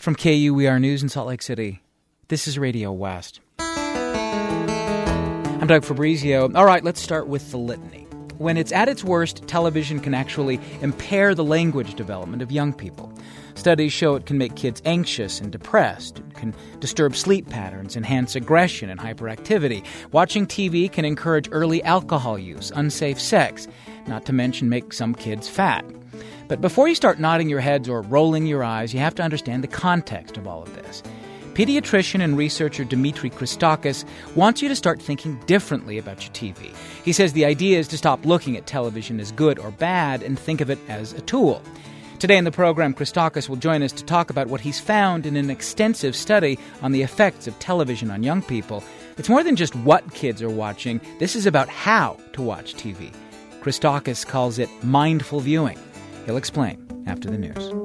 From KUER News in Salt Lake City, this is Radio West. I'm Doug Fabrizio. All right, let's start with the litany. When it's at its worst, television can actually impair the language development of young people. Studies show it can make kids anxious and depressed. It can disturb sleep patterns, enhance aggression and hyperactivity. Watching TV can encourage early alcohol use, unsafe sex, not to mention make some kids fat. But before you start nodding your heads or rolling your eyes, you have to understand the context of all of this. Pediatrician and researcher Dimitri Christakis wants you to start thinking differently about your TV. He says the idea is to stop looking at television as good or bad and think of it as a tool. Today in the program, Christakis will join us to talk about what he's found in an extensive study on the effects of television on young people. It's more than just what kids are watching. This is about how to watch TV. Christakis calls it mindful viewing. He'll explain after the news.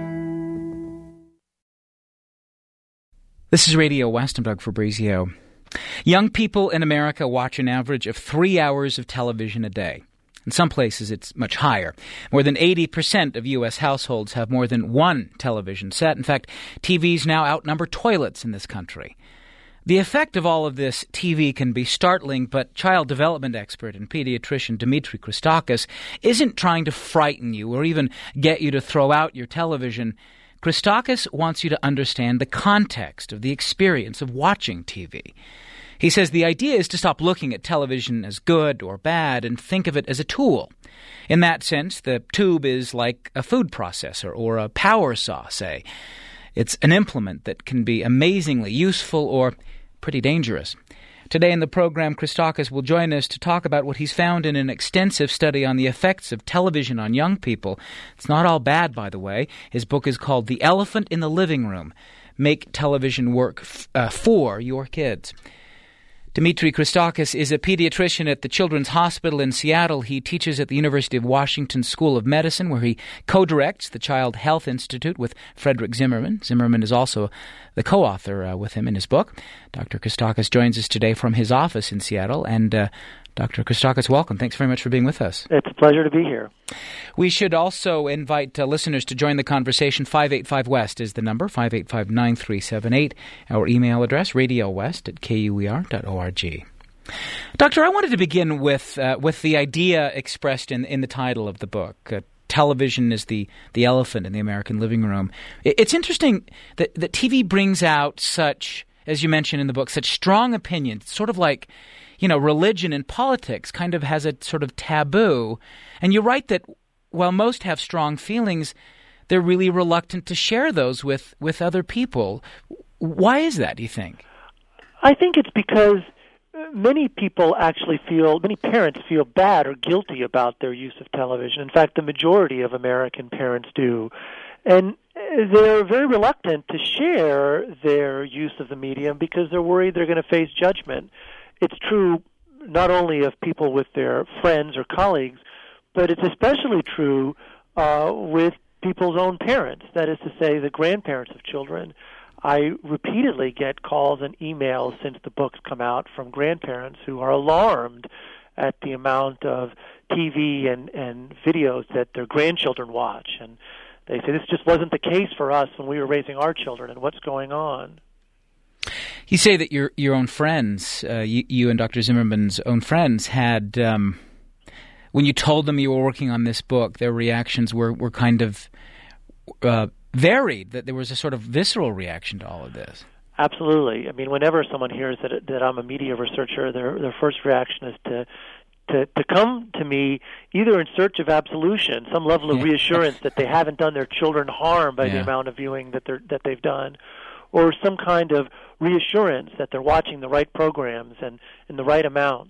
This is Radio West. I'm Doug Fabrizio. Young people in America watch an average of 3 hours of television a day. In some places, it's much higher. More than 80% of U.S. households have more than one television set. In fact, TVs now outnumber toilets in this country. The effect of all of this TV can be startling, but child development expert and pediatrician Dimitri Christakis isn't trying to frighten you or even get you to throw out your television. Christakis wants you to understand the context of the experience of watching TV. He says the idea is to stop looking at television as good or bad and think of it as a tool. In that sense, the tube is like a food processor or a power saw, say. It's an implement that can be amazingly useful or pretty dangerous. Today in the program, Christakis will join us to talk about what he's found in an extensive study on the effects of television on young people. It's not all bad, by the way. His book is called The Elephant in the Living Room: Make Television Work for Your Kids. Dimitri Christakis is a pediatrician at the Children's Hospital in Seattle. He teaches at the University of Washington School of Medicine, where he co-directs the Child Health Institute with Frederick Zimmerman. Zimmerman is also the co-author with him in his book. Dr. Christakis joins us today from his office in Seattle. And Dr. Christakis, welcome. Thanks very much for being with us. It's a pleasure to be here. We should also invite listeners to join the conversation. 585-WEST is the number, 585-9378. Our email address, radiowest@kuer.org. Doctor, I wanted to begin with the idea expressed in the title of the book. Television is the elephant in the American living room. It's interesting that TV brings out such, as you mentioned in the book, such strong opinions. It's sort of like, religion and politics kind of has a sort of taboo. And you write that while most have strong feelings, they're really reluctant to share those with other people. Why is that, do you think? I think it's because many parents feel bad or guilty about their use of television. In fact, the majority of American parents do. And they're very reluctant to share their use of the medium because they're worried they're going to face judgment. It's true not only of people with their friends or colleagues, but it's especially true with people's own parents, that is to say, the grandparents of children. I repeatedly get calls and emails since the book's come out from grandparents who are alarmed at the amount of TV and videos that their grandchildren watch. And they say, this just wasn't the case for us when we were raising our children, and what's going on? You say that your own friends, you and Dr. Zimmerman's own friends, had, when you told them you were working on this book, their reactions were kind of varied, that there was a sort of visceral reaction to all of this. Absolutely. I mean, whenever someone hears that I'm a media researcher, their first reaction is to come to me either in search of absolution, some level of reassurance that they haven't done their children harm by the amount of viewing that they've done, or some kind of reassurance that they're watching the right programs and in the right amounts.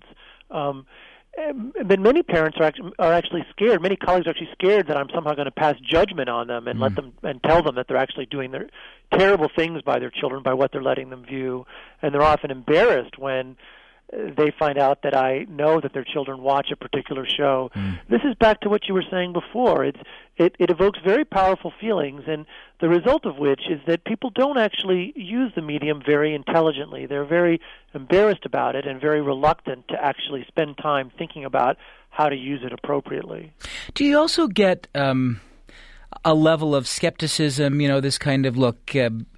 But many parents are actually scared. Many colleagues are actually scared that I'm somehow going to pass judgment on them and let them and tell them that they're actually doing their terrible things by their children by what they're letting them view. And they're often embarrassed when they find out that I know that their children watch a particular show. This is back to what you were saying before. It evokes very powerful feelings, and the result of which is that people don't actually use the medium very intelligently. They're very embarrassed about it and very reluctant to actually spend time thinking about how to use it appropriately. Do you also get a a level of skepticism, this kind of, look,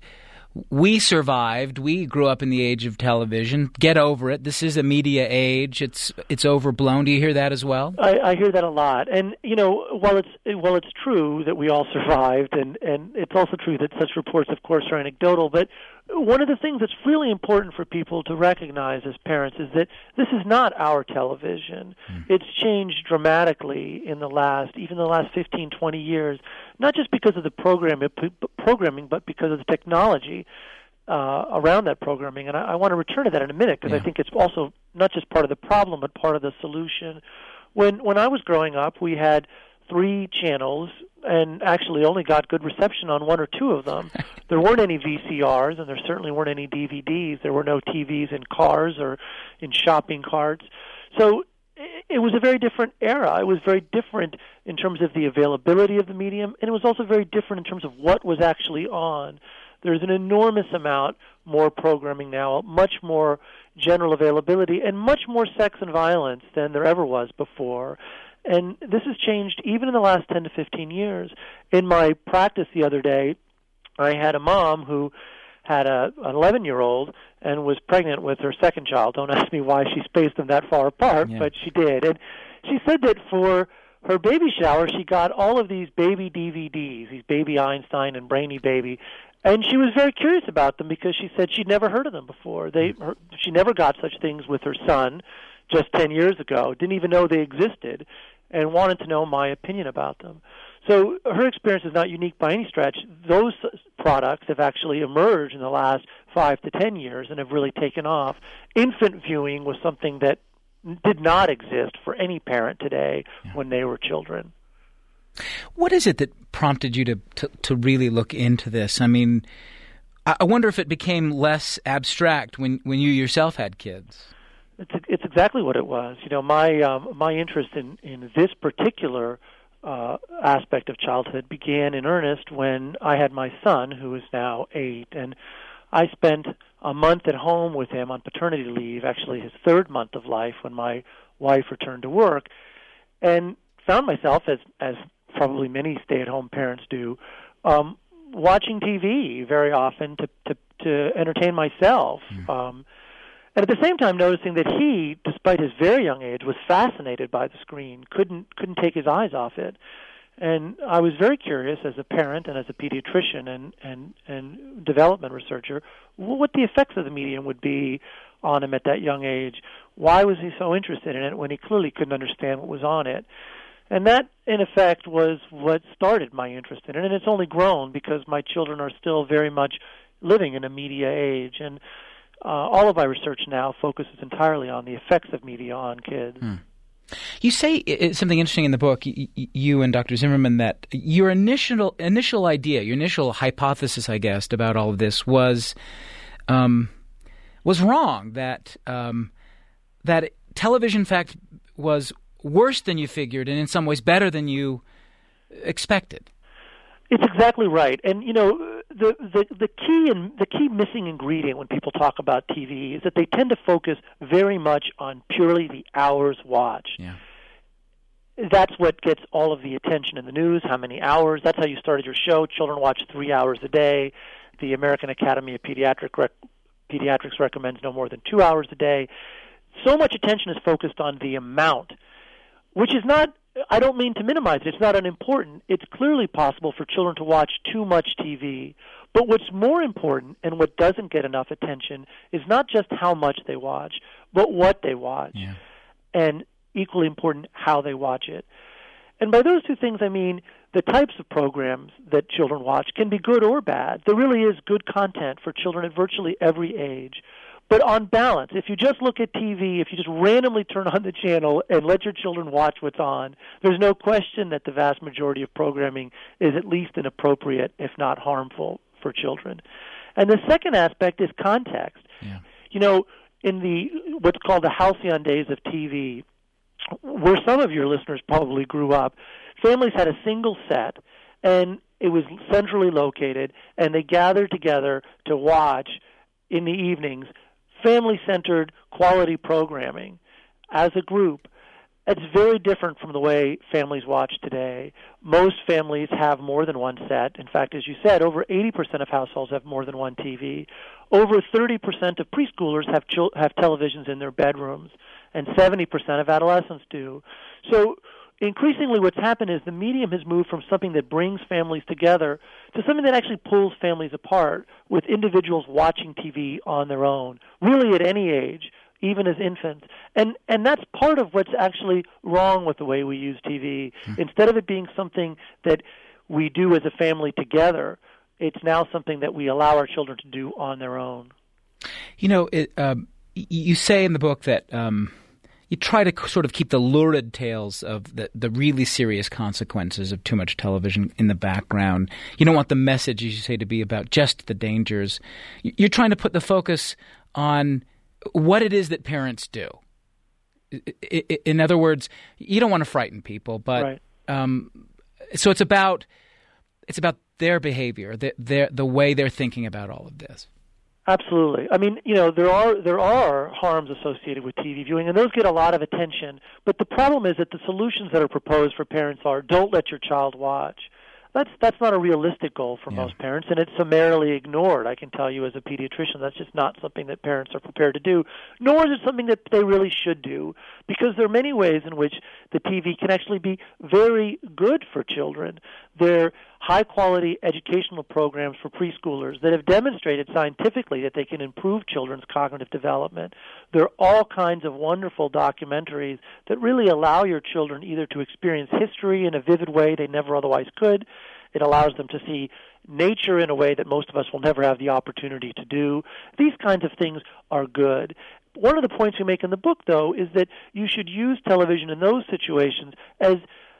we survived. We grew up in the age of television. Get over it. This is a media age. It's overblown. Do you hear that as well? I hear that a lot. And while it's true that we all survived, and it's also true that such reports, of course, are anecdotal. But one of the things that's really important for people to recognize as parents is that this is not our television. It's changed dramatically in the last 15, 20 years, not just because of the programming, but because of the technology around that programming. And I want to return to that in a minute, because I think it's also not just part of the problem, but part of the solution. When I was growing up, we had 3 channels and actually only got good reception on 1 or 2 of them. There weren't any VCRs, and there certainly weren't any DVDs. There were no TVs in cars or in shopping carts. So it was a very different era. It was very different in terms of the availability of the medium, and it was also very different in terms of what was actually on. There's an enormous amount more programming now, much more general availability, and much more sex and violence than there ever was before. And this has changed even in the last 10 to 15 years. In my practice the other day, I had a mom who had an 11-year-old and was pregnant with her second child. Don't ask me why she spaced them that far apart, but she did. And she said that for her baby shower, she got all of these baby DVDs, these Baby Einstein and Brainy Baby, and she was very curious about them because she said she'd never heard of them before. She never got such things with her son just 10 years ago, didn't even know they existed, and wanted to know my opinion about them. So her experience is not unique by any stretch. Those products have actually emerged in the last 5 to 10 years and have really taken off. Infant viewing was something that did not exist for any parent today when they were children. What is it that prompted you to really look into this? I mean, I wonder if it became less abstract when you yourself had kids. It's exactly what it was. My interest in this particular aspect of childhood began in earnest when I had my son, who is now 8, and I spent a month at home with him on paternity leave, actually his 3rd month of life, when my wife returned to work, and found myself, as probably many stay-at-home parents do, watching TV very often to entertain myself. And at the same time, noticing that he, despite his very young age, was fascinated by the screen, couldn't take his eyes off it. And I was very curious, as a parent and as a pediatrician and development researcher, what the effects of the medium would be on him at that young age. Why was he so interested in it when he clearly couldn't understand what was on it? And that, in effect, was what started my interest in it. And it's only grown because my children are still very much living in a media age. And all of my research now focuses entirely on the effects of media on kids. You say something interesting in the book, you and Dr. Zimmerman, that your initial idea, your initial hypothesis, I guess, about all of this was wrong. That television, in fact, was worse than you figured, and in some ways better than you expected. It's exactly right. And the key missing ingredient when people talk about TV is that they tend to focus very much on purely the hours watched. Yeah. That's what gets all of the attention in the news, how many hours. That's how you started your show. Children watch 3 hours a day. The American Academy of Pediatrics recommends no more than 2 hours a day. So much attention is focused on the amount, which is not, I don't mean to minimize it, it's not unimportant. It's clearly possible for children to watch too much TV. But what's more important and what doesn't get enough attention is not just how much they watch, but what they watch. Yeah. And equally important, how they watch it. And by those two things, I mean the types of programs that children watch can be good or bad. There really is good content for children at virtually every age. But on balance, if you just look at TV, if you just randomly turn on the channel and let your children watch what's on, there's no question that the vast majority of programming is at least inappropriate, if not harmful, for children. And the second aspect is context. Yeah. In the what's called the halcyon days of TV, where some of your listeners probably grew up, families had a single set, and it was centrally located, and they gathered together to watch in the evenings family-centered quality programming as a group. That's very different from the way families watch today. Most families have more than one set. In fact, as you said, over 80% of households have more than one TV. Over 30% of preschoolers have televisions in their bedrooms, and 70% of adolescents do. So increasingly what's happened is the medium has moved from something that brings families together to something that actually pulls families apart, with individuals watching TV on their own, really at any age, even as infants. And that's part of what's actually wrong with the way we use TV. Instead of it being something that we do as a family together, it's now something that we allow our children to do on their own. You know, you say in the book that you try to sort of keep the lurid tales of the really serious consequences of too much television in the background. You don't want the message, as you say, to be about just the dangers. You're trying to put the focus on what it is that parents do. In other words, you don't want to frighten people, but right. So it's about their behavior, the way they're thinking about all of this. Absolutely. I mean, you know, there are harms associated with TV viewing, and those get a lot of attention. But the problem is that the solutions that are proposed for parents are, don't let your child watch. That's not a realistic goal for most parents, and it's summarily ignored. I can tell you as a pediatrician, that's just not something that parents are prepared to do, nor is it something that they really should do, because there are many ways in which the TV can actually be very good for children. There are high-quality educational programs for preschoolers that have demonstrated scientifically that they can improve children's cognitive development. There are all kinds of wonderful documentaries that really allow your children either to experience history in a vivid way they never otherwise could. It allows them to see nature in a way that most of us will never have the opportunity to do. These kinds of things are good. One of the points we make in the book, though, is that you should use television in those situations as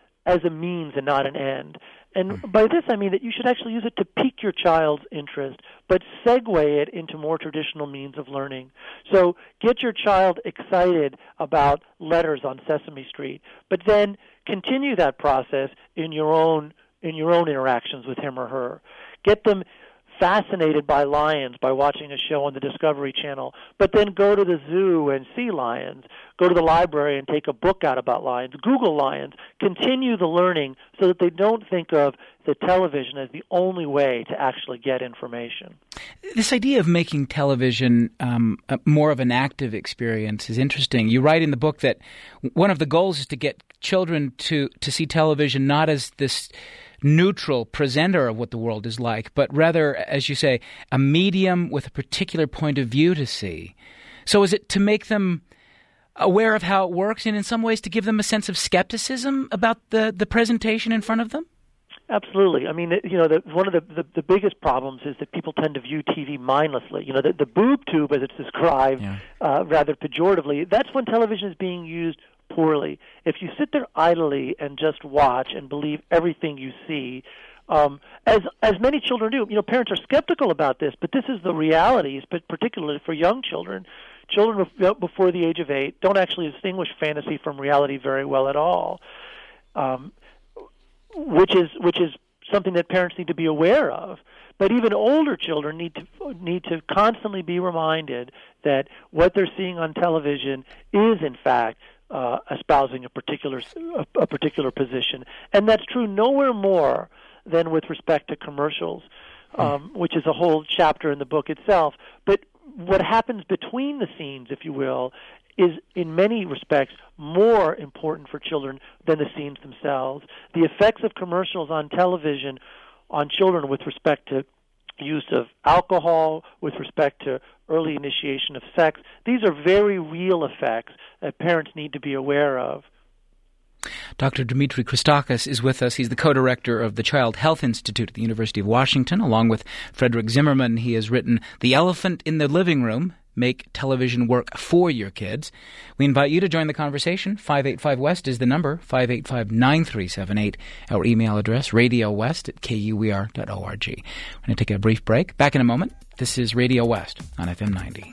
a means and not an end. And by this I mean that you should actually use it to pique your child's interest, but segue it into more traditional means of learning. So get your child excited about letters on Sesame Street, but then continue that process in your own interactions with him or her. Get them fascinated by lions by watching a show on the Discovery Channel, but then go to the zoo and see lions. Go to the library and take a book out about lions. Google lions. Continue the learning so that they don't think of the television as the only way to actually get information. This idea of making television more of an active experience is interesting. You write in the book that one of the goals is to get children to see television not as this neutral presenter of what the world is like, but rather, as you say, a medium with a particular point of view to see. So is it to make them aware of how it works, and in some ways to give them a sense of skepticism about the presentation in front of them? Absolutely. I mean, you know, one of the biggest problems is that people tend to view TV mindlessly. You know, the boob tube, as it's described, rather pejoratively, that's when television is being used poorly. If you sit there idly and just watch and believe everything you see, as many children do, you know, parents are skeptical about this, but this is the reality, but particularly for young children. Children before the age of 8 don't actually distinguish fantasy from reality very well at all, which is something that parents need to be aware of. But even older children need to constantly be reminded that what they're seeing on television is, in fact, espousing a particular position, and that's true nowhere more than with respect to commercials, which is a whole chapter in the book itself. But what happens between the scenes, if you will, is in many respects more important for children than the scenes themselves. The effects of commercials on television on children with respect to use of alcohol, with respect to early initiation of sex, these are very real effects that parents need to be aware of. Dr. Dimitri Christakis is with us. He's the co-director of the Child Health Institute at the University of Washington. Along with Frederick Zimmerman, he has written The Elephant in the Living Room, Make Television Work for Your Kids. We invite you to join the conversation. 585-WEST is the number, 585-9378. Our email address, radiowest@kuer.org. We're going to take a brief break. Back in a moment. This is Radio West on FM 90.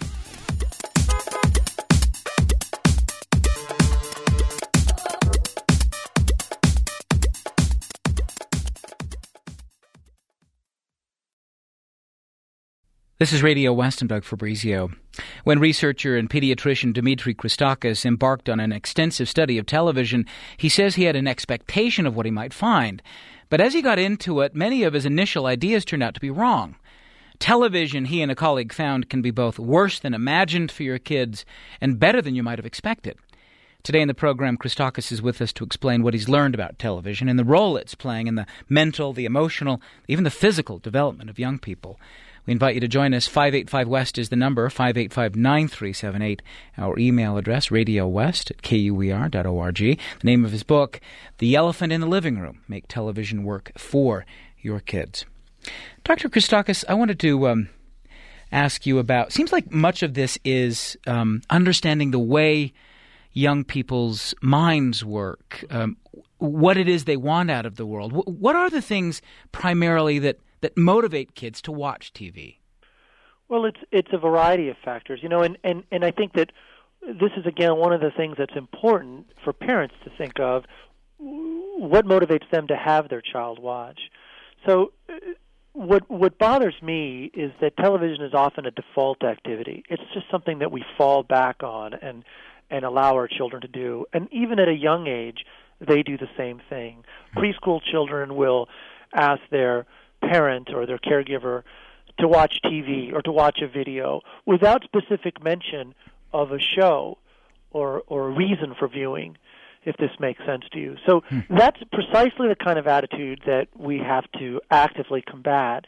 This is Radio West. I'm Doug Fabrizio. When researcher and pediatrician Dimitri Christakis embarked on an extensive study of television, he says he had an expectation of what he might find. But as he got into it, many of his initial ideas turned out to be wrong. Television, he and a colleague found, can be both worse than imagined for your kids and better than you might have expected. Today in the program, Christakis is with us to explain what he's learned about television and the role it's playing in the mental, the emotional, even the physical development of young people. We invite you to join us. 585-WEST is the number, 585-9378. Our email address, radiowest@kuer.org. The name of his book, The Elephant in the Living Room, Make Television Work for Your Kids. Dr. Christakis, I wanted to ask you about, seems like much of this is understanding the way young people's minds work, what it is they want out of the world. What are the things primarily that motivate kids to watch TV? Well, it's a variety of factors, and I think that this is, again, one of the things that's important for parents to think of, what motivates them to have their child watch. So what bothers me is that television is often a default activity. It's just something that we fall back on and allow our children to do. And even at a young age, they do the same thing. Preschool children will ask their parent or their caregiver to watch TV or to watch a video without specific mention of a show or a reason for viewing, if this makes sense to you. So that's precisely the kind of attitude that we have to actively combat.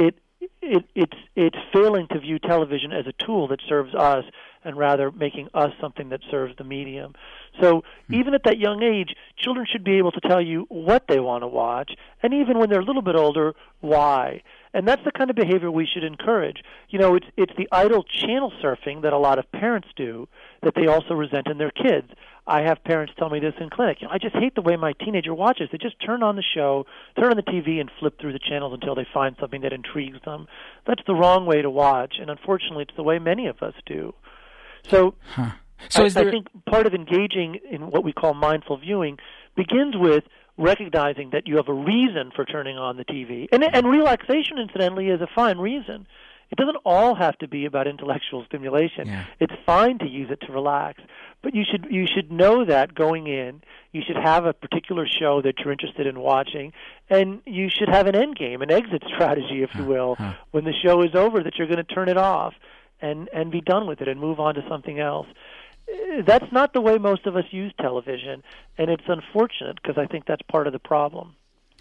It's failing to view television as a tool that serves us and rather making us something that serves the medium. So even at that young age, children should be able to tell you what they want to watch, and even when they're a little bit older, why. And that's the kind of behavior we should encourage. It's the idle channel surfing that a lot of parents do that they also resent in their kids. I have parents tell me this in clinic. I just hate the way my teenager watches. They just turn on the show, turn on the TV, and flip through the channels until they find something that intrigues them. That's the wrong way to watch, and unfortunately it's the way many of us do. So, I think part of engaging in what we call mindful viewing begins with recognizing that you have a reason for turning on the TV. And relaxation, incidentally, is a fine reason. It doesn't all have to be about intellectual stimulation. Yeah. It's fine to use it to relax. But you should know that going in. You should have a particular show that you're interested in watching, and you should have an end game, an exit strategy, if you will, when the show is over, that you're going to turn it off and be done with it and move on to something else. That's not the way most of us use television, and it's unfortunate because I think that's part of the problem.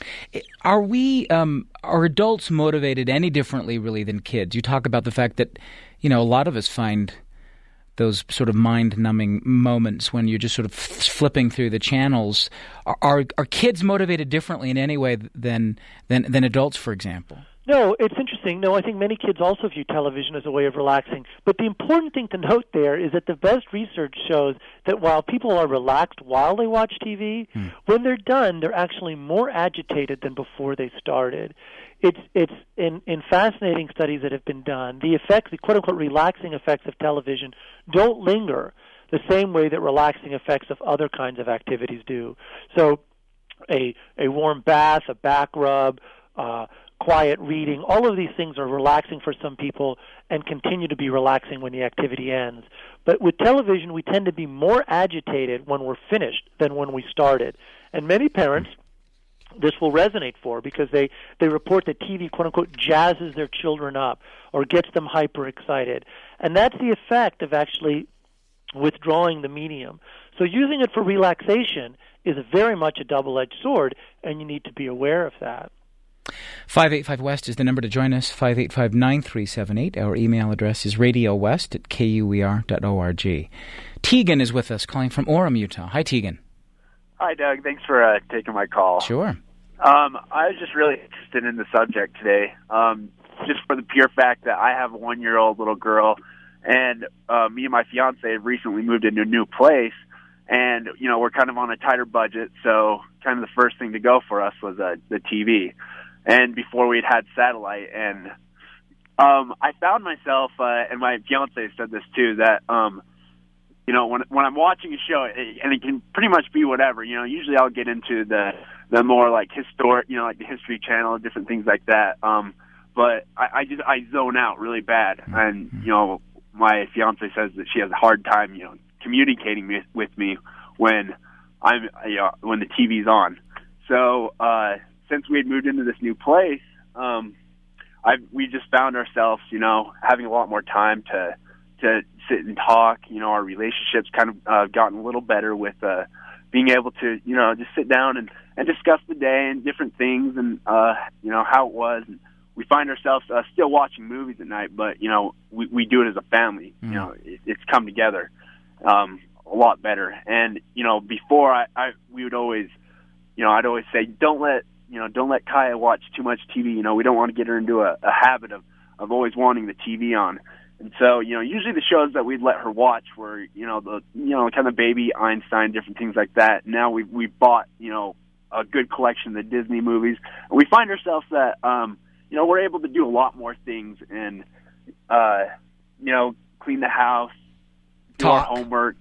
Are adults motivated any differently, really, than kids? You talk about the fact that, a lot of us find those sort of mind-numbing moments when you're just sort of flipping through the channels. Are kids motivated differently in any way than adults, for example? No, it's interesting. No, I think many kids also view television as a way of relaxing. But the important thing to note there is that the best research shows that while people are relaxed while they watch TV, when they're done, they're actually more agitated than before they started. It's in fascinating studies that have been done, the effects, the quote-unquote relaxing effects of television don't linger the same way that relaxing effects of other kinds of activities do. So a warm bath, a back rub, quiet reading, all of these things are relaxing for some people and continue to be relaxing when the activity ends. But with television, we tend to be more agitated when we're finished than when we started. And many parents, this will resonate for because they report that TV, quote-unquote, jazzes their children up or gets them hyper-excited. And that's the effect of actually withdrawing the medium. So using it for relaxation is very much a double-edged sword, and you need to be aware of that. 585-WEST is the number to join us, 585-9378. Our email address is radiowest@kuer.org. Tegan is with us, calling from Orem, Utah. Hi, Tegan. Hi, Doug. Thanks for taking my call. Sure. I was just really interested in the subject today, just for the pure fact that I have a 1-year-old little girl, and me and my fiance have recently moved into a new place, and, we're kind of on a tighter budget, so kind of the first thing to go for us was the TV. And before we'd had satellite, and I found myself, and my fiance said this too, that when I'm watching a show, and it can pretty much be whatever, usually I'll get into the more like historic, like the History Channel, different things like that. but I zone out really bad, and my fiance says that she has a hard time communicating with me when when the TV's on. So since we had moved into this new place, we just found ourselves having a lot more time to sit and talk. Our relationships kind of gotten a little better with being able to just sit down and discuss the day and different things and how it was. And we find ourselves still watching movies at night, but we do it as a family. It's come together a lot better. And before we would always I'd always say don't let Kaya watch too much TV. We don't want to get her into a habit of always wanting the TV on. And so, usually the shows that we'd let her watch were, the kind of Baby, Einstein, different things like that. Now we've bought, a good collection of the Disney movies. And we find ourselves that, we're able to do a lot more things and, clean the house, do our homework,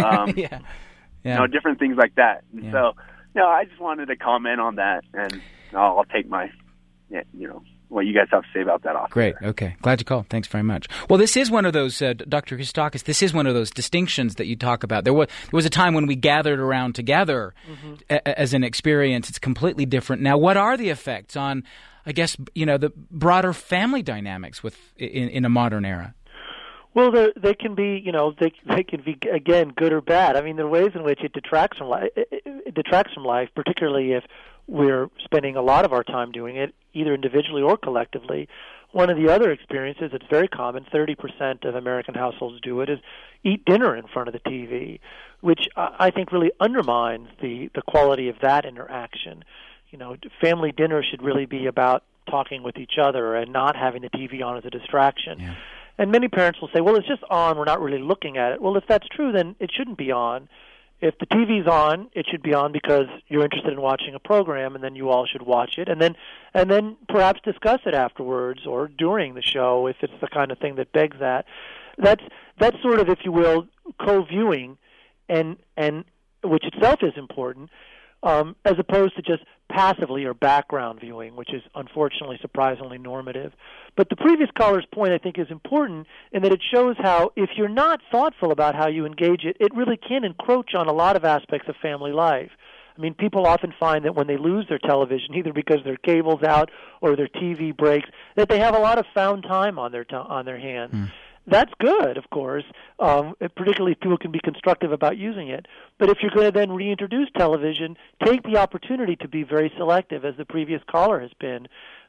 different things like that. And so, I just wanted to comment on that, and I'll take my, what you guys have to say about that off. Great. Okay. Glad you called. Thanks very much. Well, this is one of those, Dr. Christakis, this is one of those distinctions that you talk about. There was a time when we gathered around together as an experience. It's completely different. Now, what are the effects on, I guess, the broader family dynamics in a modern era? Well, they can be, they can be, again, good or bad. I mean, there are ways in which it detracts from life. It detracts from life, particularly if we're spending a lot of our time doing it, either individually or collectively. One of the other experiences that's very common, 30% of American households do it, is eat dinner in front of the TV, which I think really undermines the quality of that interaction. Family dinner should really be about talking with each other and not having the TV on as a distraction. Yeah. And many parents will say, well, it's just on, we're not really looking at it. Well, if that's true, then it shouldn't be on. If the TV's on, it should be on because you're interested in watching a program, and then you all should watch it, and then perhaps discuss it afterwards or during the show if it's the kind of thing that begs that. That's sort of, if you will, co-viewing, and which itself is important, as opposed to just passively or background viewing, which is unfortunately surprisingly normative. But the previous caller's point, I think, is important in that it shows how if you're not thoughtful about how you engage it, it really can encroach on a lot of aspects of family life. I mean, people often find that when they lose their television, either because their cable's out or their TV breaks, that they have a lot of found time on their hands. That's good, of course, particularly if people can be constructive about using it. But if you're going to then reintroduce television, take the opportunity to be very selective, as the previous caller has been,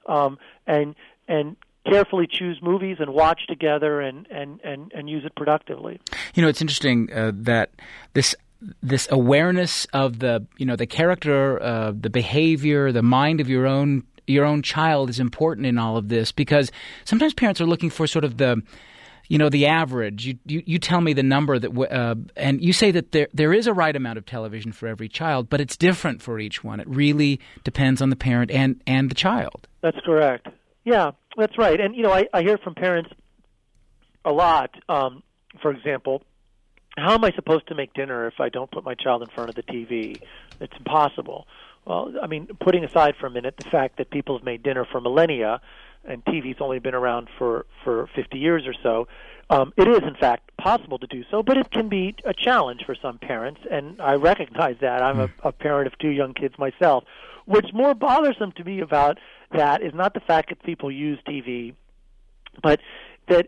and carefully choose movies and watch together and use it productively. It's interesting that this awareness of the character, the behavior, the mind of your own child is important in all of this, because sometimes parents are looking for sort of the average. You tell me the number that, and you say that there is a right amount of television for every child, but it's different for each one. It really depends on the parent and the child. That's correct. Yeah, that's right. And I hear from parents a lot. For example, how am I supposed to make dinner if I don't put my child in front of the TV? It's impossible. Well, I mean, putting aside for a minute the fact that people have made dinner for millennia, and TV's only been around for 50 years or so, it is, in fact, possible to do so, but it can be a challenge for some parents, and I recognize that. I'm a parent of 2 young kids myself. What's more bothersome to me about that is not the fact that people use TV, but that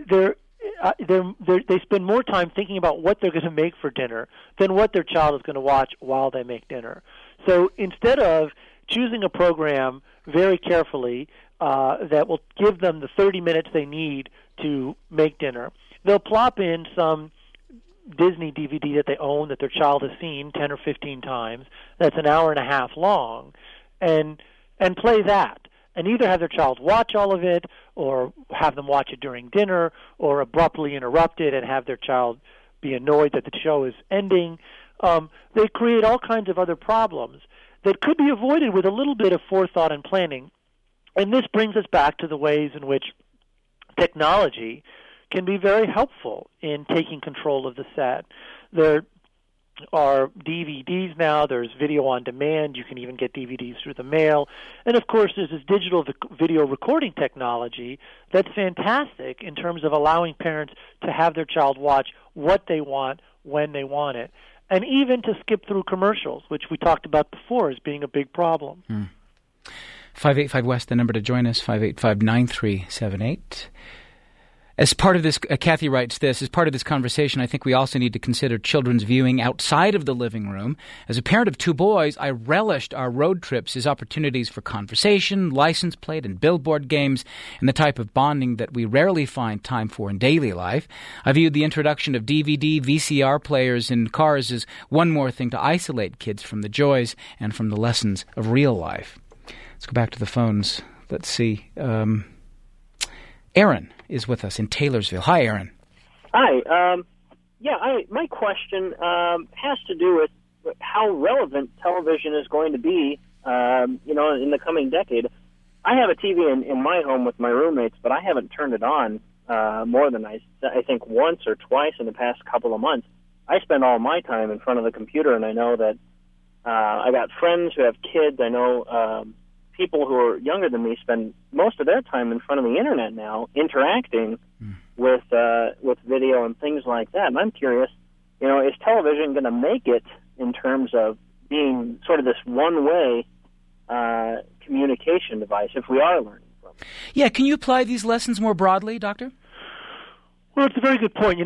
they spend more time thinking about what they're going to make for dinner than what their child is going to watch while they make dinner. So instead of choosing a program very carefully that will give them the 30 minutes they need to make dinner, they'll plop in some Disney DVD that they own that their child has seen 10 or 15 times that's an hour and a half long, and play that, and either have their child watch all of it or have them watch it during dinner or abruptly interrupt it and have their child be annoyed that the show is ending. They create all kinds of other problems that could be avoided with a little bit of forethought and planning. And this brings us back to the ways in which technology can be very helpful in taking control of the set. There are DVDs now. There's video on demand. You can even get DVDs through the mail. And, of course, there's this digital video recording technology that's fantastic in terms of allowing parents to have their child watch what they want when they want it, and even to skip through commercials, which we talked about before as being a big problem. 585 West, the number to join us, 585-9378. As part of this, Kathy writes this, as part of this conversation, I think we also need to consider children's viewing outside of the living room. As a parent of two boys, I relished our road trips as opportunities for conversation, license plate, and billboard games, and the type of bonding that we rarely find time for in daily life. I viewed the introduction of DVD, VCR players in cars as one more thing to isolate kids from the joys and from the lessons of real life. Let's go back to the phones. Let's see. Aaron is with us in Taylorsville. Hi, Aaron. Hi. My question has to do with how relevant television is going to be, in the coming decade. I have a TV in my home with my roommates, but I haven't turned it on more than I think once or twice in the past couple of months. I spend all my time in front of the computer, and I know that I got friends who have kids. I know people who are younger than me spend most of their time in front of the internet now, interacting with video and things like that. And I'm curious, is television going to make it in terms of being sort of this one-way communication device if we are learning from it? Yeah, can you apply these lessons more broadly, Doctor? Well, it's a very good point.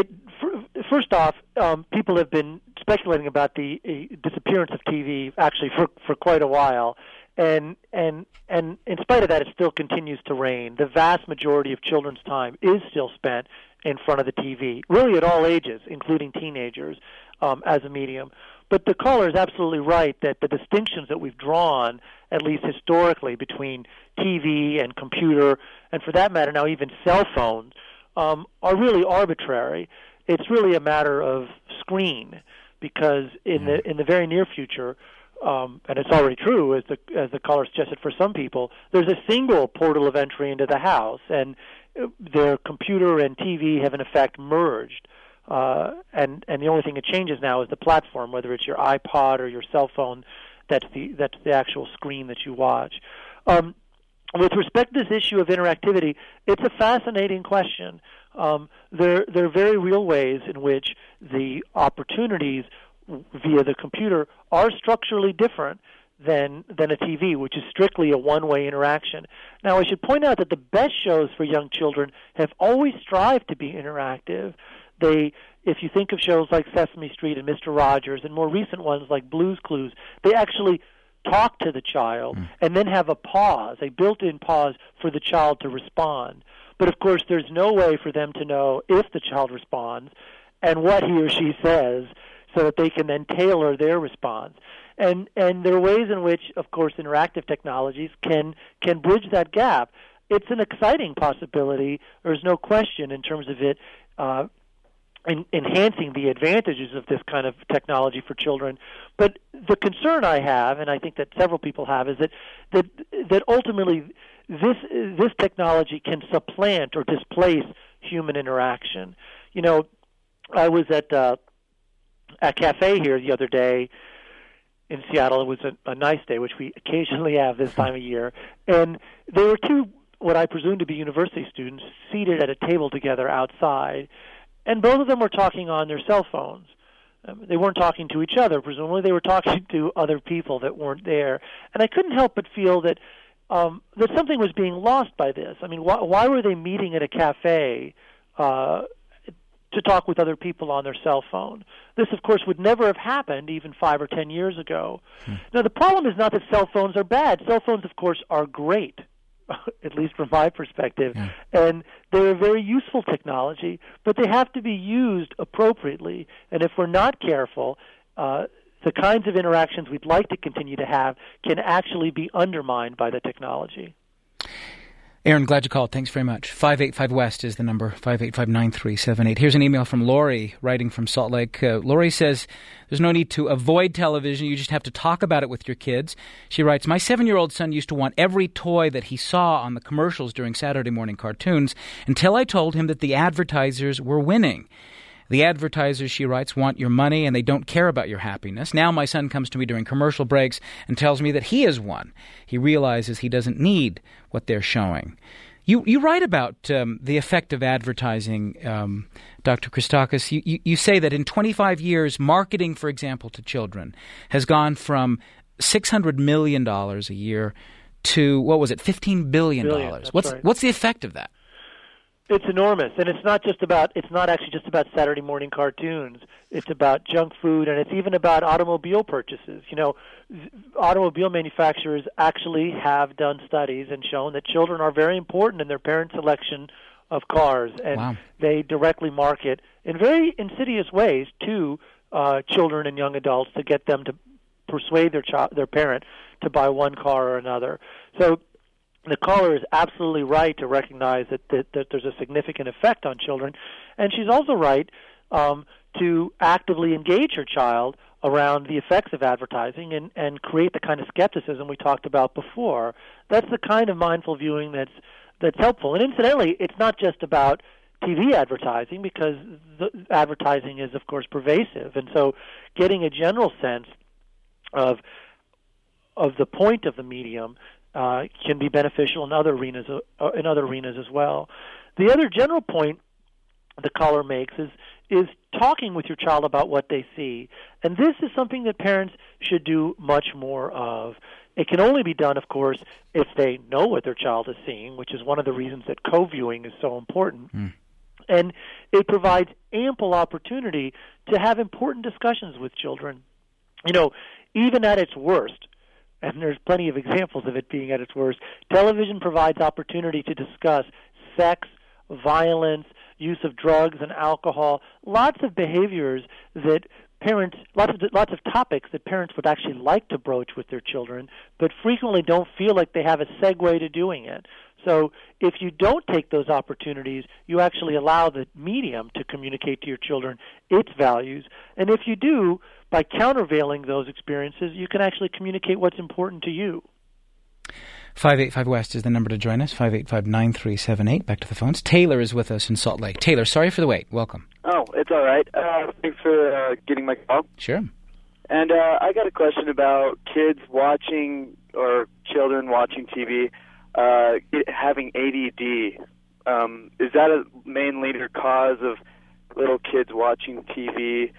First off, people have been speculating about the disappearance of TV actually for quite a while. And in spite of that, it still continues to reign. The vast majority of children's time is still spent in front of the TV, really at all ages, including teenagers, as a medium. But the caller is absolutely right that the distinctions that we've drawn, at least historically, between TV and computer, and for that matter now even cell phones, are really arbitrary. It's really a matter of screen, because in the very near future, and it's already true, as the caller suggested for some people, there's a single portal of entry into the house, and their computer and TV have in effect merged. And the only thing that changes now is the platform, whether it's your iPod or your cell phone. That's the actual screen that you watch. With respect to this issue of interactivity, it's a fascinating question. There are very real ways in which the opportunities via the computer are structurally different than a TV, which is strictly a one-way interaction. Now, I should point out that the best shows for young children have always strived to be interactive. If you think of shows like Sesame Street and Mr. Rogers, and more recent ones like Blue's Clues, they actually talk to the child and then have a built-in pause for the child to respond. But, of course, there's no way for them to know if the child responds and what he or she says, so that they can then tailor their response. And there are ways in which, of course, interactive technologies can bridge that gap. It's an exciting possibility. There's no question in terms of it enhancing the advantages of this kind of technology for children. But the concern I have, and I think that several people have, is that ultimately this technology can supplant or displace human interaction. I was at a cafe here the other day in Seattle. It was a nice day, which we occasionally have this time of year. And there were two, what I presume to be university students, seated at a table together outside. And both of them were talking on their cell phones. They weren't talking to each other. Presumably they were talking to other people that weren't there. And I couldn't help but feel that something was being lost by this. I mean, why were they meeting at a cafe to talk with other people on their cell phone? This, of course, would never have happened even 5 or 10 years ago. Now, the problem is not that cell phones are bad. Cell phones, of course, are great, at least from my perspective, and they're a very useful technology, but they have to be used appropriately. And if we're not careful, the kinds of interactions we'd like to continue to have can actually be undermined by the technology. Aaron, glad you called. Thanks very much. 585 West is the number, 585-9378. Here's an email from Lori, writing from Salt Lake. Lori says, there's no need to avoid television. You just have to talk about it with your kids. She writes, my 7-year-old son used to want every toy that he saw on the commercials during Saturday morning cartoons until I told him that the advertisers were winning. The advertisers, she writes, want your money and they don't care about your happiness. Now my son comes to me during commercial breaks and tells me that he has won. He realizes he doesn't need what they're showing. You write about the effect of advertising, Dr. Christakis. You say that in 25 years, marketing, for example, to children has gone from $600 million a year to, what was it, $15 billion. What's the effect of that? It's enormous, and it's not actually just about Saturday morning cartoons. It's about junk food, and it's even about automobile purchases. You know, automobile manufacturers actually have done studies and shown that children are very important in their parents' selection of cars, and they directly market in very insidious ways to children and young adults to get them to persuade their parent to buy one car or another. So the caller is absolutely right to recognize that there's a significant effect on children, and she's also right to actively engage her child around the effects of advertising and create the kind of skepticism we talked about before. That's the kind of mindful viewing that's helpful. And incidentally, it's not just about TV advertising, because the advertising is, of course, pervasive, and so getting a general sense of the point of the medium can be beneficial in other arenas as well. The other general point the caller makes is talking with your child about what they see, and this is something that parents should do much more of. It can only be done, of course, if they know what their child is seeing, which is one of the reasons that co-viewing is so important. And it provides ample opportunity to have important discussions with children. You know, even at its worst, and there's plenty of examples of it being at its worst, television provides opportunity to discuss sex, violence, use of drugs and alcohol, lots of behaviors that parents, lots of topics that parents would actually like to broach with their children, but frequently don't feel like they have a segue to doing it. So if you don't take those opportunities, you actually allow the medium to communicate to your children its values. And if you do, by countervailing those experiences, you can actually communicate what's important to you. 585 West is the number to join us, 585-9378. Back to the phones. Taylor is with us in Salt Lake. Taylor, sorry for the wait. Welcome. Oh, it's all right. Thanks for getting my call. Sure. And I got a question about kids watching, or children watching TV, having ADD. Is that a main leader cause of little kids watching TV?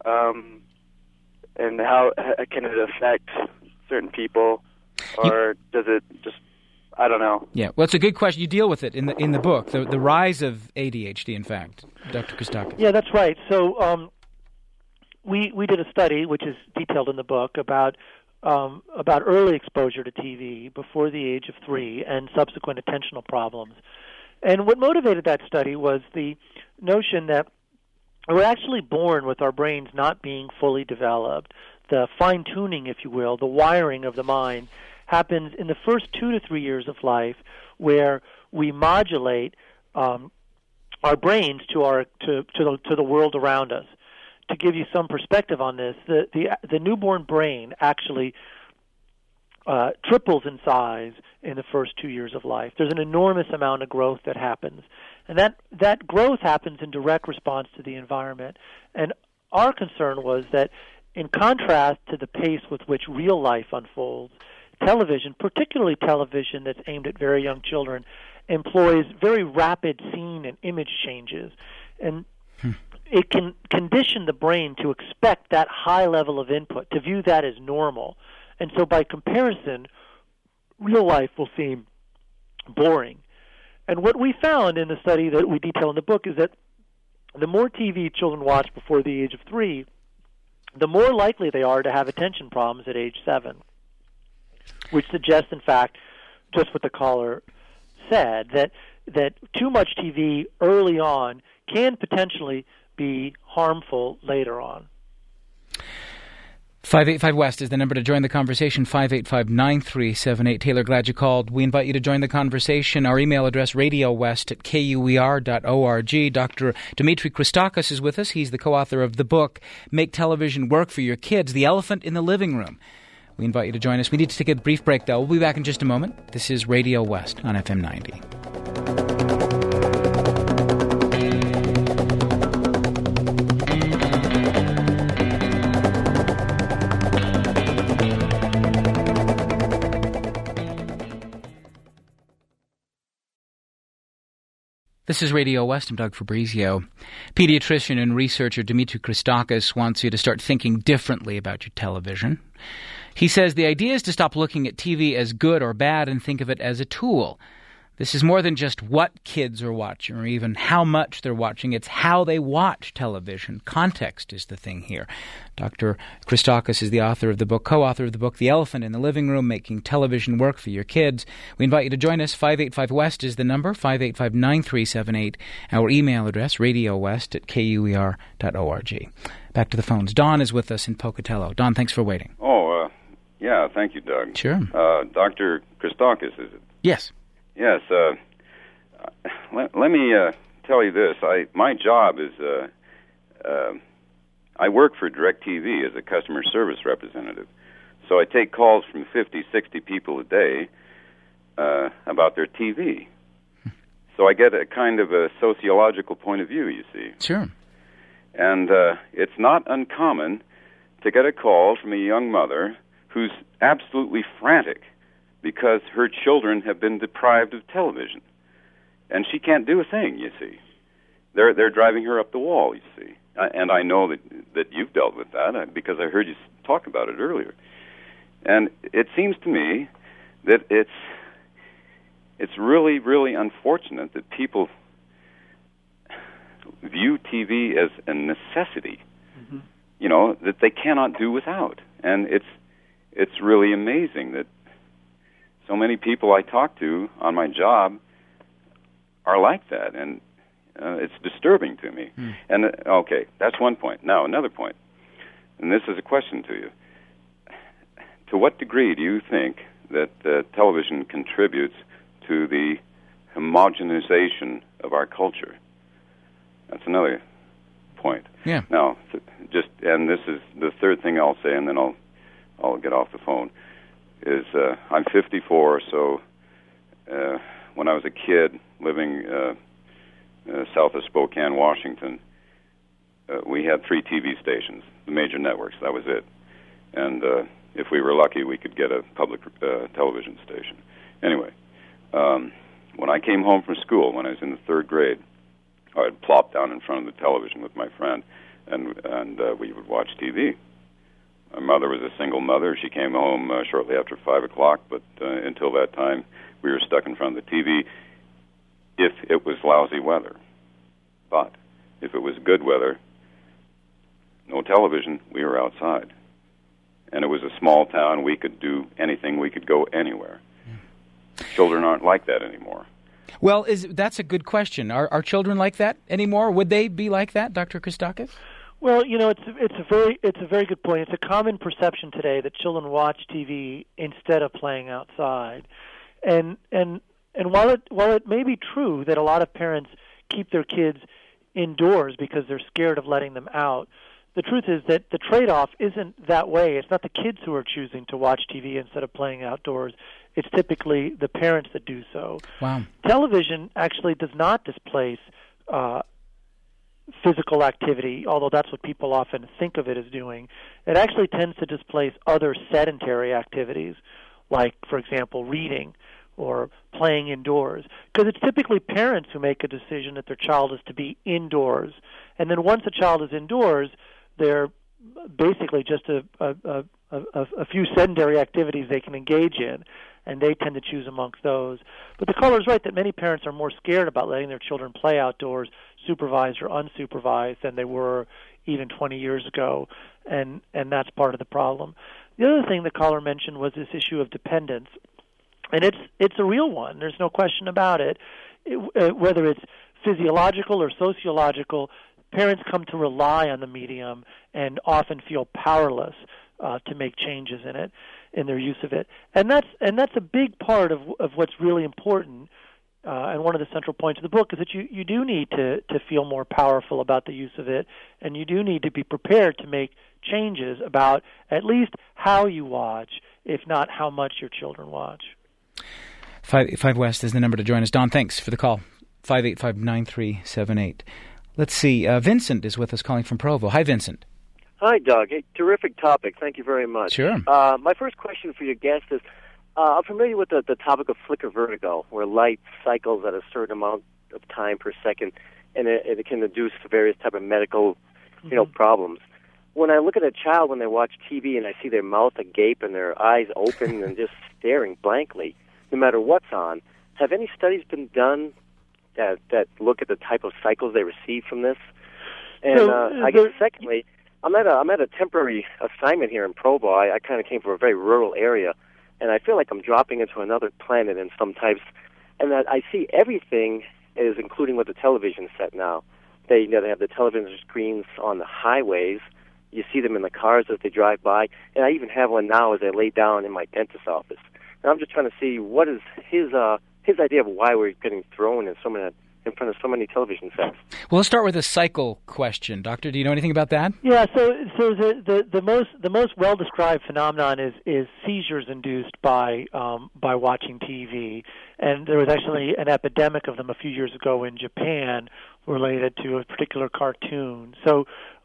And how can it affect certain people? Or does it just, I don't know. Yeah, well, it's a good question. You deal with it in the book, the rise of ADHD, in fact, Dr. Christakis. Yeah, that's right. So we did a study, which is detailed in the book, about early exposure to TV before the age of 3 and subsequent attentional problems. And what motivated that study was the notion that we're actually born with our brains not being fully developed. The fine-tuning, if you will, the wiring of the mind happens in the first 2 to 3 years of life, where we modulate our brains to the world around us. To give you some perspective on this, the newborn brain actually triples in size in the first 2 years of life. There's an enormous amount of growth that happens, and that growth happens in direct response to the environment. And our concern was that, in contrast to the pace with which real life unfolds, television, particularly television that's aimed at very young children, employs very rapid scene and image changes. And it can condition the brain to expect that high level of input, to view that as normal. And so by comparison, real life will seem boring. And what we found in the study that we detail in the book is that the more TV children watch before the age of 3, the more likely they are to have attention problems at age 7, which suggests, in fact, just what the caller said, that too much TV early on can potentially be harmful later on. 585 West is the number to join the conversation, 585-9378. Taylor, glad you called. We invite you to join the conversation. Our email address, radiowest@kuer.org. Dr. Dimitri Christakis is with us. He's the co-author of the book, Make Television Work for Your Kids, The Elephant in the Living Room. We invite you to join us. We need to take a brief break, though. We'll be back in just a moment. This is Radio West on FM 90. This is Radio West. I'm Doug Fabrizio. Pediatrician and researcher Dimitri Christakis wants you to start thinking differently about your television. He says the idea is to stop looking at TV as good or bad and think of it as a tool. This is more than just what kids are watching or even how much they're watching. It's how they watch television. Context is the thing here. Dr. Christakis is the author of the book, co-author of the book, The Elephant in the Living Room, Making Television Work for Your Kids. We invite you to join us. 585-WEST is the number, 585-9378. Our email address, radiowest@kuer.org. Back to the phones. Don is with us in Pocatello. Don, thanks for waiting. Yeah, thank you, Doug. Sure. Dr. Christakis, is it? Yes. Yes. Let me tell you this. My job is I work for DirecTV as a customer service representative. So I take calls from 50, 60 people a day about their TV. So I get a kind of a sociological point of view, you see. Sure. And it's not uncommon to get a call from a young mother who's absolutely frantic because her children have been deprived of television. And she can't do a thing, you see. They're driving her up the wall, you see. And I know that you've dealt with that because I heard you talk about it earlier. And it seems to me that it's really, really unfortunate that people view TV as a necessity, that they cannot do without. And it's really amazing that so many people I talk to on my job are like that, and it's disturbing to me. And okay, that's one point. Now, another point, and this is a question to you. To what degree do you think that television contributes to the homogenization of our culture? That's another point. Yeah. Now, and this is the third thing I'll say, and then I'll get off the phone, is I'm 54, so when I was a kid living south of Spokane, Washington, we had 3 TV stations, the major networks, that was it. And if we were lucky, we could get a public television station. Anyway, when I came home from school, when I was in the 3rd grade, I'd plop down in front of the television with my friend, and we would watch TV. My mother was a single mother. She came home shortly after 5 o'clock, but until that time, we were stuck in front of the TV if it was lousy weather. But if it was good weather, no television, we were outside. And it was a small town. We could do anything. We could go anywhere. Children aren't like that anymore. Well, that's a good question. Are children like that anymore? Would they be like that, Dr. Christakis? Well, it's a very good point. It's a common perception today that children watch TV instead of playing outside, and while it may be true that a lot of parents keep their kids indoors because they're scared of letting them out, the truth is that the trade-off isn't that way. It's not the kids who are choosing to watch TV instead of playing outdoors. It's typically the parents that do so. Wow. Television actually does not displace physical activity, although that's what people often think of it as doing. It actually tends to displace other sedentary activities, like, for example, reading or playing indoors, because it's typically parents who make a decision that their child is to be indoors. And then once a child is indoors, they're basically just a few sedentary activities they can engage in, and they tend to choose amongst those. But the caller's right that many parents are more scared about letting their children play outdoors, supervised or unsupervised, than they were even 20 years ago, and that's part of the problem. The other thing the caller mentioned was this issue of dependence, and it's a real one. There's no question about it. Whether it's physiological or sociological, parents come to rely on the medium and often feel powerless to make changes in their use of it, and that's a big part of what's really important. And one of the central points of the book is that you do need to feel more powerful about the use of it, and you do need to be prepared to make changes about at least how you watch, if not how much your children watch. 5 West is the number to join us. Don, thanks for the call. 585-9378. Let's see. Vincent is with us calling from Provo. Hi, Vincent. Hi, Doug. Hey, terrific topic. Thank you very much. Sure. My first question for your guest is, I'm familiar with the topic of flicker vertigo, where light cycles at a certain amount of time per second, and it can induce various type of medical, problems. When I look at a child when they watch TV and I see their mouth agape and their eyes open and just staring blankly, no matter what's on, have any studies been done that look at the type of cycles they receive from this? And I guess secondly, I'm at a temporary assignment here in Provo. I kind of came from a very rural area, and I feel like I'm dropping into another planet in some types. And that I see everything is including with the television set now. They have the television screens on the highways. You see them in the cars as they drive by, and I even have one now as I lay down in my dentist's office. And I'm just trying to see what is his idea of why we're getting thrown in front of so many television sets. Well, let's start with a cycle question, Doctor. Do you know anything about that? Yeah. So the most well described phenomenon is seizures induced by watching TV, and there was actually an epidemic of them a few years ago in Japan related to a particular cartoon. So.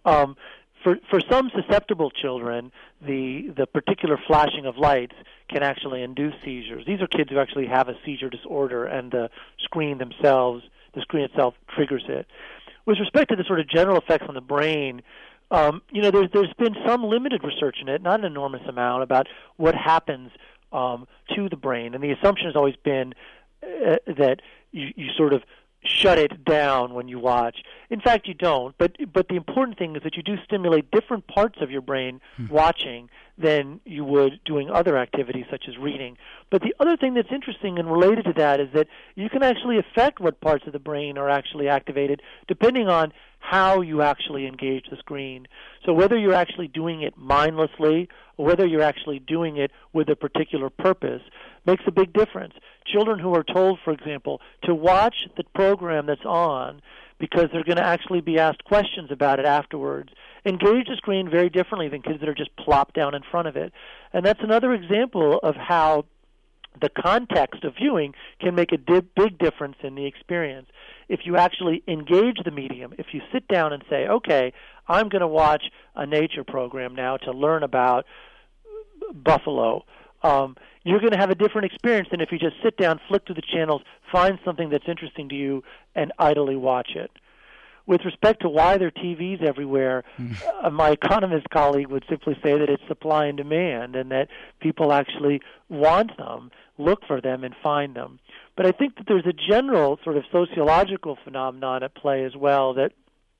For some susceptible children, the particular flashing of lights can actually induce seizures. These are kids who actually have a seizure disorder, and the screen itself triggers it. With respect to the sort of general effects on the brain, there's been some limited research in it, not an enormous amount, about what happens to the brain. And the assumption has always been that you sort of shut it down when you watch. In fact, you don't. But the important thing is that you do stimulate different parts of your brain watching than you would doing other activities such as reading. But the other thing that's interesting and related to that is that you can actually affect what parts of the brain are actually activated depending on how you actually engage the screen. So whether you're actually doing it mindlessly or whether you're actually doing it with a particular purpose makes a big difference. Children who are told, for example, to watch the program that's on because they're going to actually be asked questions about it afterwards, engage the screen very differently than kids that are just plopped down in front of it. And that's another example of how the context of viewing can make a big difference in the experience. If you actually engage the medium, if you sit down and say, okay, I'm going to watch a nature program now to learn about buffalo, you're going to have a different experience than if you just sit down, flick through the channels, find something that's interesting to you, and idly watch it. With respect to why there are TVs everywhere, my economist colleague would simply say that it's supply and demand and that people actually want them, look for them, and find them. But I think that there's a general sort of sociological phenomenon at play as well, that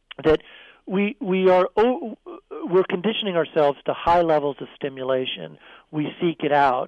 we're conditioning ourselves to high levels of stimulation. We seek it out.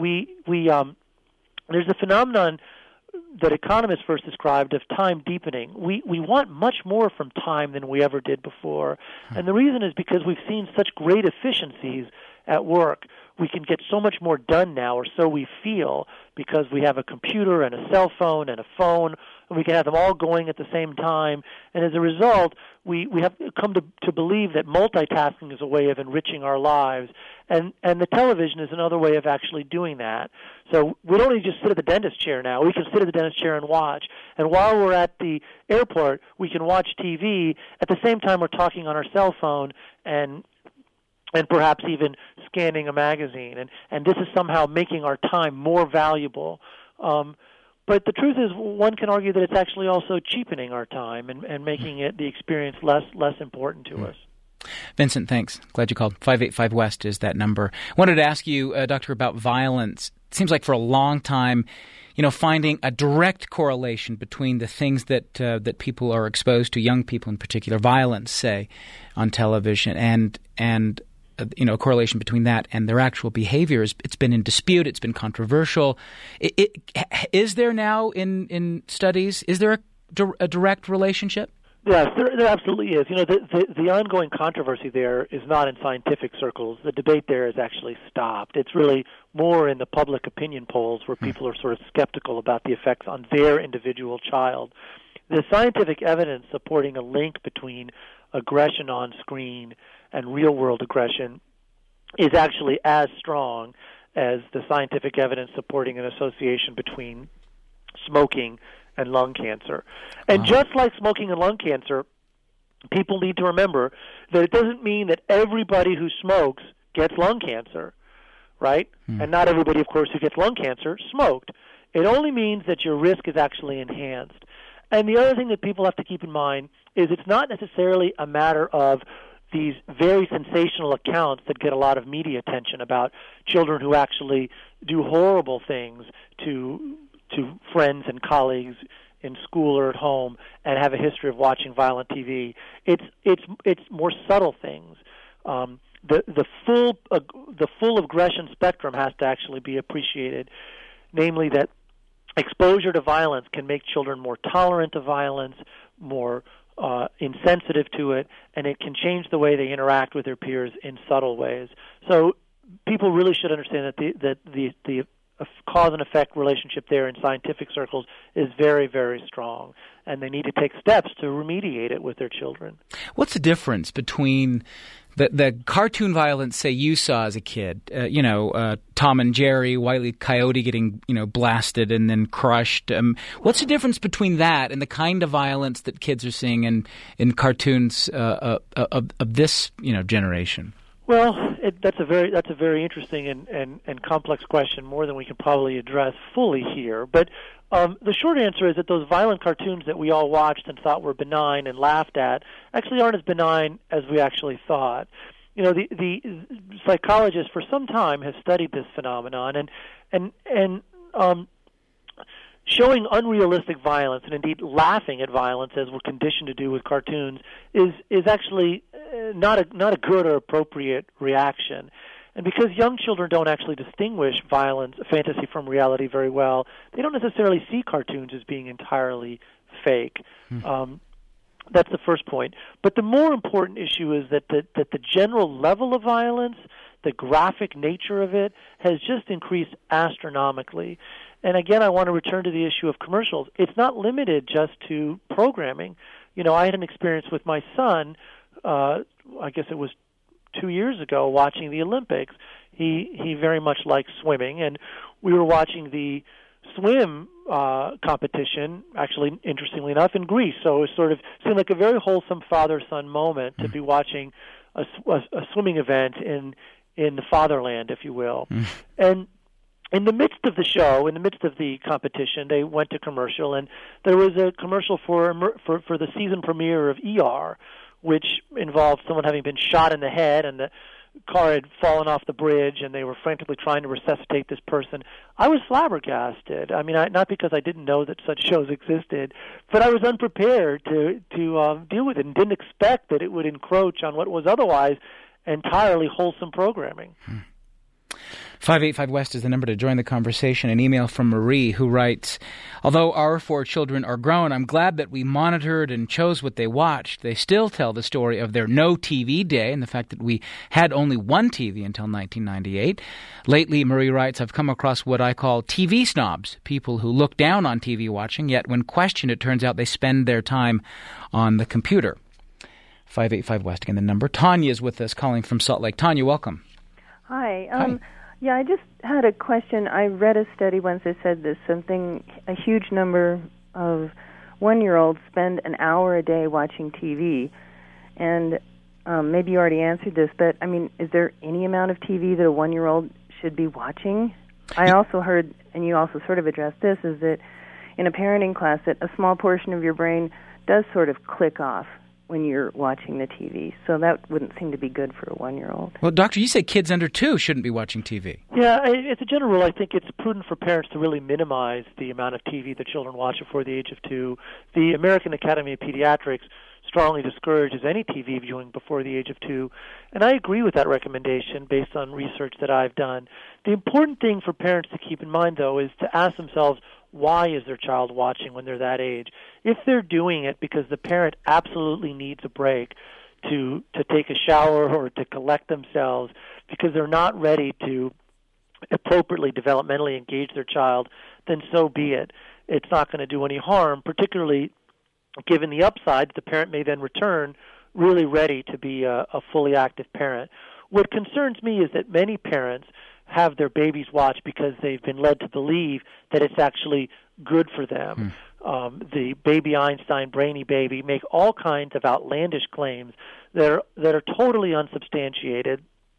There's a phenomenon that economists first described of time deepening. We want much more from time than we ever did before. And the reason is because we've seen such great efficiencies at work. We can get so much more done now, or so we feel, because we have a computer and a cell phone and a phone, and we can have them all going at the same time. And as a result, we have come to believe that multitasking is a way of enriching our lives, and the television is another way of actually doing that. So we don't need to just sit at the dentist chair now. We can sit at the dentist chair and watch. And while we're at the airport, we can watch TV. At the same time, we're talking on our cell phone and perhaps even scanning a magazine. And this is somehow making our time more valuable. But the truth is, one can argue that it's actually also cheapening our time and making it the experience less important to us. Vincent, thanks. Glad you called. 585-WEST is that number. I wanted to ask you, Doctor, about violence. It seems like for a long time, finding a direct correlation between the things that people are exposed to, young people in particular, violence, say, on television, and a correlation between that and their actual behaviors. It's been in dispute. It's been controversial. Is there now in studies, is there a direct relationship? Yes, there absolutely is. The ongoing controversy there is not in scientific circles. The debate there has actually stopped. It's really more in the public opinion polls where people are sort of skeptical about the effects on their individual child. The scientific evidence supporting a link between aggression on screen and real-world aggression is actually as strong as the scientific evidence supporting an association between smoking and lung cancer. And just like smoking and lung cancer, people need to remember that it doesn't mean that everybody who smokes gets lung cancer, right? And not everybody, of course, who gets lung cancer smoked. It only means that your risk is actually enhanced. And the other thing that people have to keep in mind is it's not necessarily a matter of these very sensational accounts that get a lot of media attention about children who actually do horrible things to friends and colleagues in school or at home and have a history of watching violent TV. It's more subtle things. The full aggression spectrum has to actually be appreciated, namely that exposure to violence can make children more tolerant of violence, more insensitive to it, and it can change the way they interact with their peers in subtle ways. So people really should understand that the cause and effect relationship there in scientific circles is very, very strong, and they need to take steps to remediate it with their children. What's the difference between the cartoon violence, say, you saw as a kid, Tom and Jerry, Wile E. Coyote getting, blasted and then crushed? What's the difference between that and the kind of violence that kids are seeing in cartoons of this, generation? Well, that's a very interesting and complex question, more than we can probably address fully here. But the short answer is that those violent cartoons that we all watched and thought were benign and laughed at actually aren't as benign as we actually thought. The psychologists for some time have studied this phenomenon, and showing unrealistic violence and indeed laughing at violence, as we're conditioned to do with cartoons, is actually not a good or appropriate reaction. And because young children don't actually distinguish violence, fantasy from reality very well, they don't necessarily see cartoons as being entirely fake. That's the first point. But the more important issue is that the general level of violence, the graphic nature of it, has just increased astronomically. And again, I want to return to the issue of commercials. It's not limited just to programming. I had an experience with my son, I guess it was 2 years ago, watching the Olympics. He very much likes swimming, and we were watching the swim competition, actually, interestingly enough, in Greece. So it sort of seemed like a very wholesome father-son moment to be watching a swimming event in the fatherland, if you will. And in the midst of the show, in the midst of the competition, they went to commercial, and there was a commercial for the season premiere of ER, which involved someone having been shot in the head, and the car had fallen off the bridge, and they were frantically trying to resuscitate this person. I was flabbergasted. I mean, not because I didn't know that such shows existed, but I was unprepared to deal with it and didn't expect that it would encroach on what was otherwise entirely wholesome programming. 585 West is the number to join the conversation. An email from Marie, who writes, although our 4 children are grown, I'm glad that we monitored and chose what they watched. They still tell the story of their no TV day and the fact that we had only one TV until 1998. Lately, Marie writes, I've come across what I call TV snobs, people who look down on TV watching, yet when questioned, it turns out they spend their time on the computer. 585 West, again, the number. Tanya is with us, calling from Salt Lake. Tanya, welcome. Hi. Hi. Yeah, I just had a question. I read a study once that said a huge number of 1-year-olds spend an hour a day watching TV. And maybe you already answered this, but, I mean, is there any amount of TV that a 1-year-old should be watching? I also heard, and you also sort of addressed this, is that in a parenting class that a small portion of your brain does sort of click off when you're watching the TV. So that wouldn't seem to be good for a 1-year-old. Well, Doctor, you say kids under 2 shouldn't be watching TV. Yeah, it's a general rule. I think it's prudent for parents to really minimize the amount of TV that children watch before the age of 2. The American Academy of Pediatrics strongly discourages any TV viewing before the age of 2. And I agree with that recommendation based on research that I've done. The important thing for parents to keep in mind, though, is to ask themselves, why is their child watching when they're that age? If they're doing it because the parent absolutely needs a break to take a shower or to collect themselves, because they're not ready to appropriately developmentally engage their child, then so be it. It's not going to do any harm, particularly given the upside, the parent may then return really ready to be a fully active parent. What concerns me is that many parents have their babies watch because they've been led to believe that it's actually good for them. The Baby Einstein, Brainy Baby make all kinds of outlandish claims that are totally unsubstantiated,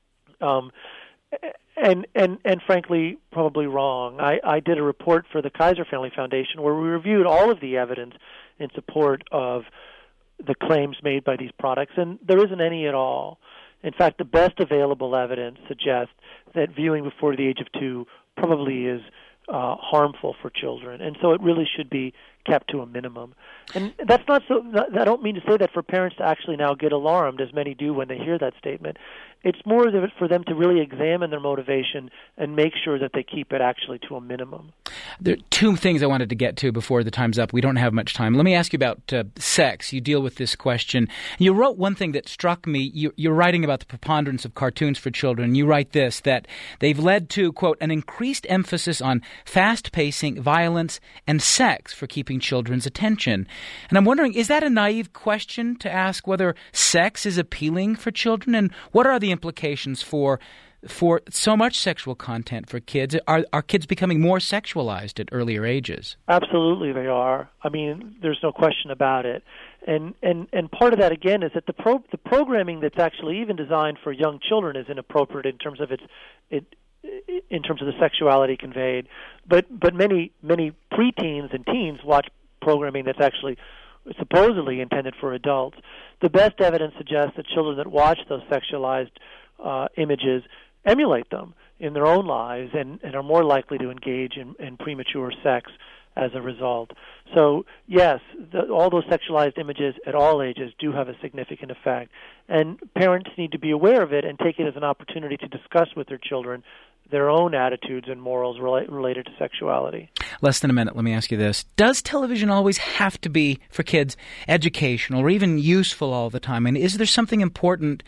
and frankly probably wrong. I did a report for the Kaiser Family Foundation where we reviewed all of the evidence in support of the claims made by these products, and there isn't any at all. In fact, the best available evidence suggests that viewing before the age of 2 probably is harmful for children, and so it really should be kept to a minimum. And that's not so. I don't mean to say that for parents to actually now get alarmed, as many do when they hear that statement. It's more for them to really examine their motivation and make sure that they keep it actually to a minimum. There are two things I wanted to get to before the time's up. We don't have much time. Let me ask you about sex. You deal with this question. You wrote one thing that struck me. You're writing about the preponderance of cartoons for children. You write this, that they've led to, quote, an increased emphasis on fast pacing, violence, and sex for keeping children's attention. And I'm wondering, is that a naive question to ask whether sex is appealing for children? And what are the implications for so much sexual content for kids? Are kids becoming more sexualized at earlier ages? Absolutely they are. I mean, there's no question about it. And part of that, again, is that the programming that's actually even designed for young children is inappropriate in terms of in terms of the sexuality conveyed. But many preteens and teens watch programming that's actually supposedly intended for adults. The best evidence suggests that children that watch those sexualized images emulate them in their own lives and are more likely to engage in premature sex as a result. So, yes, all those sexualized images at all ages do have a significant effect. And parents need to be aware of it and take it as an opportunity to discuss with their children their own attitudes and morals related to sexuality. Less than a minute, let me ask you this. Does television always have to be, for kids, educational or even useful all the time? And is there something important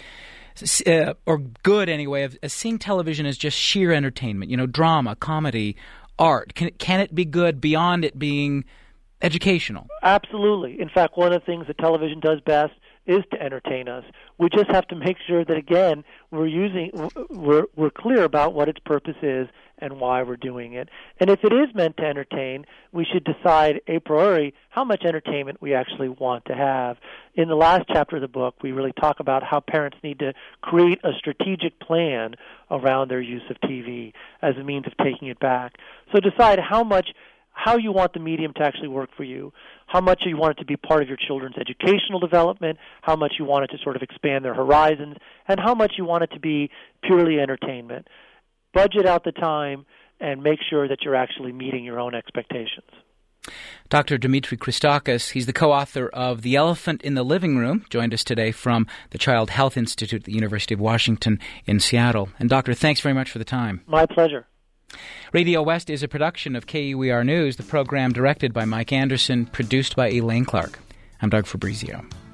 or good anyway of seeing television as just sheer entertainment, drama, comedy, art? Can it be good beyond it being educational? Absolutely. In fact, one of the things that television does best is to entertain us. We just have to make sure that, again, we're clear about what its purpose is and why we're doing it. And if it is meant to entertain, we should decide a priori how much entertainment we actually want to have. In the last chapter of the book, we really talk about how parents need to create a strategic plan around their use of TV as a means of taking it back. So decide how you want the medium to actually work for you, how much you want it to be part of your children's educational development, how much you want it to sort of expand their horizons, and how much you want it to be purely entertainment. Budget out the time and make sure that you're actually meeting your own expectations. Dr. Dimitri Christakis, he's the co-author of The Elephant in the Living Room, joined us today from the Child Health Institute at the University of Washington in Seattle. And Doctor, thanks very much for the time. My pleasure. Radio West is a production of KUER News, the program directed by Mike Anderson, produced by Elaine Clark. I'm Doug Fabrizio.